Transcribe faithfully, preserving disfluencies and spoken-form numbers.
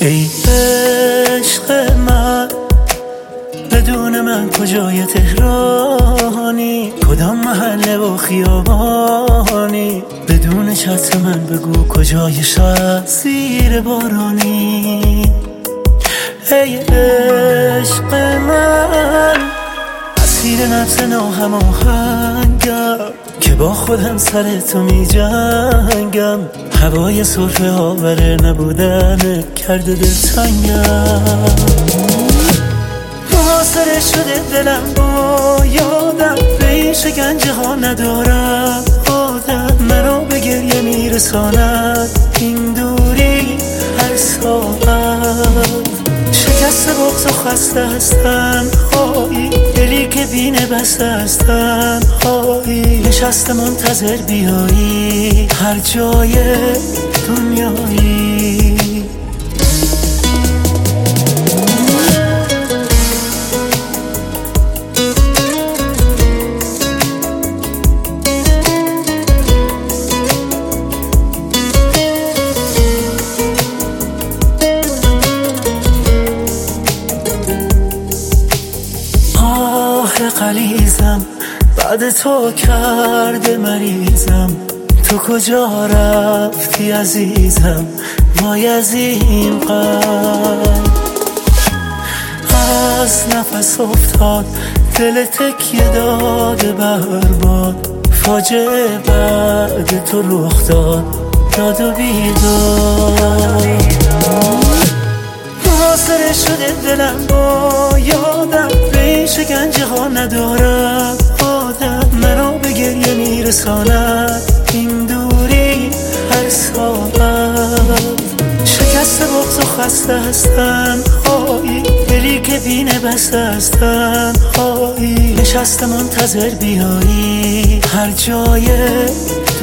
ای عشق من، بدون من کجای تهرانی، کدام محله و خیابانی، بدون چتر من بگو کجای شهر زیر بارانی. ای عشق من، اسیر نفس ناهماهنگم که با خودم سر تو می جنگم، هوای سرفه آوره نبودنت کرده دلتنگم. محاصره شده دلم با یادم، به این شکنجه ها ندارم عادت، منو به گریه میرساند این دوری هر ساعت. شکست بغض و خسته هستن هایی، دلی که بینه بسته هستن هایی، نشسته منتظر بیایی هر جای دنیایی. قلیزم بعد تو کرده مریضم، تو کجا رفتی عزیزم، وای از این قلب از نفس افتاد، دل تکیه داده برباد، فاجعه بعد تو رخ داد داد و بیداد. محاصره شده دلم با یادم، به این شکنجه ها ندارم عادت، منو به گریه میرساند این دوری هر ساعت. شکست بغض و خسته هستن هایی، دلی که بینه بسته هستن هایی، نشسته منتظر بیایی هر جای